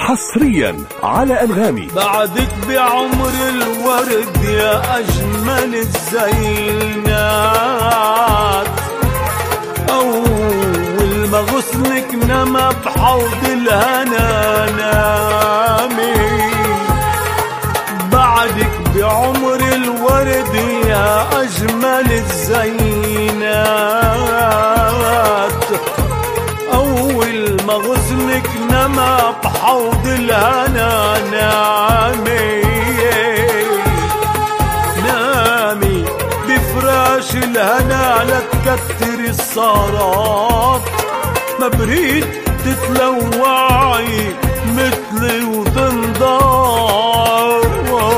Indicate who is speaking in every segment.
Speaker 1: حصريا على أنغامي.
Speaker 2: بعدك بعمر الورد يا أجمل الزينات، أول ما غصنك نما بحوض الهنا نامي. بعدك بعمر الورد يا أجمل الزينات، أول ما غصنك نما بحوض الهنا نامي. نامي بفراش الهنا لا تكتر الصارات، ما بريد تتلوعي مثلي وتنضار.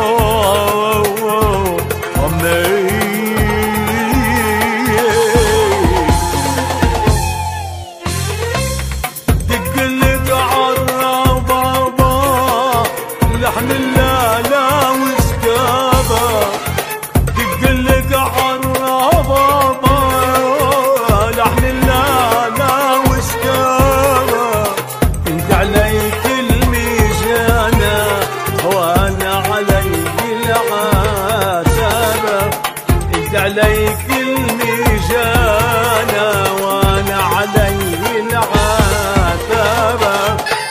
Speaker 2: دقلك عالربابة لحن اللالا وسكابة، دقلك عالربابة لحن اللالا وسكابة. انت عليك الميجانة وانا علي العتابة، انت عليك الميجانة وانا علي العتابة.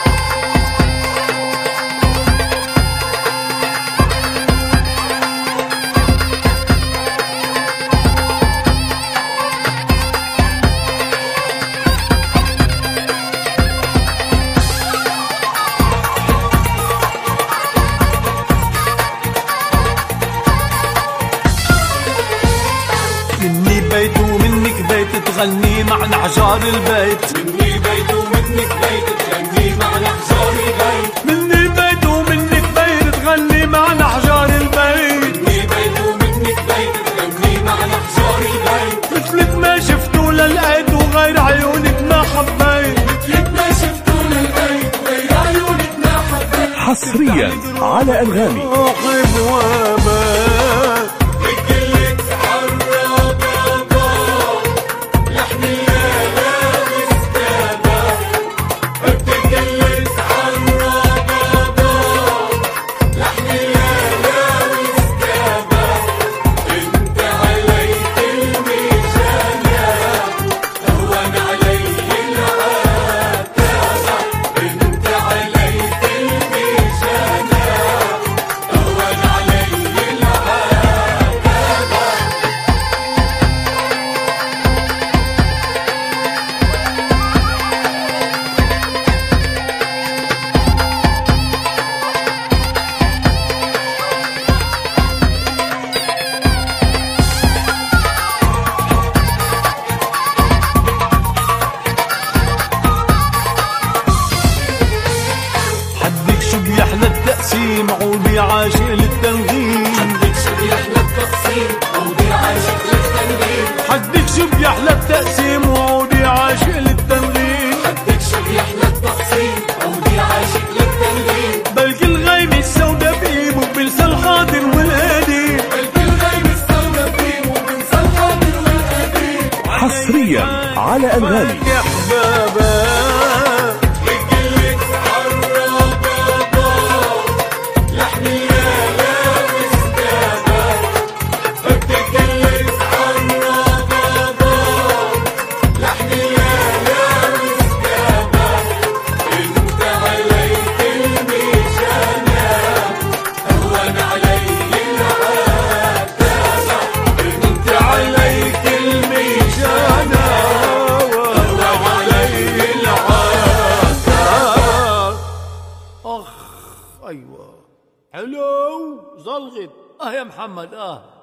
Speaker 2: مني بيت ومنك بيت تغني معنا أحجار البيت،
Speaker 3: مني بيت ومنك بيت تغني معنا أحجار البيت،
Speaker 2: مني بيت ومنك بيت تغني معنا أحجار البيت،
Speaker 3: مني بيت ومنك بيت تغني معنا أحجار البيت.
Speaker 2: مثلك ما شفت ولا لقيت وغير عيونك ما حبيت،
Speaker 3: مثلك ما شفت ولا لقيت وغير عيونك ما حبيت.
Speaker 1: حصريا على أنغامي.
Speaker 2: روحي بوابك
Speaker 3: دقلك عالربابة لحن اللالا وسكابة، دقلك عالربابة لحن اللالا وسكابة. انت عليك الميزانة هون علي العتابة، انت عليك الميزانة هون علي العتابة.
Speaker 2: حدك شو بيحلى التقسيم عودي عاشق للتنغيم،
Speaker 3: حدك شو بيحلى التقسيم عودي عاشق للتنغيم،
Speaker 2: حدك شو بيحلى التقسيم وعودي عاشق للتنغيم.
Speaker 3: حدك شو بيحلى التقسيم عودي عاشق للتنغيم.
Speaker 2: بلكي الغيمة السودا بقيم وبنسى الحاضر والقديم،
Speaker 3: بلكي الغيمة السودا بقيم وبنسى الحاضر والقديم.
Speaker 1: حصريا على أنغامي.
Speaker 2: يا حبابة
Speaker 3: دقلك عالربابة لحن اللالا وسكابة، دقلك عالربابة لحن اللالا وسكابة. انت عليك الميزانة هون علي العتابة،
Speaker 2: انت عليك الميزانة وانا علي العتاب. اخ ايوه حلو زلغت يا محمد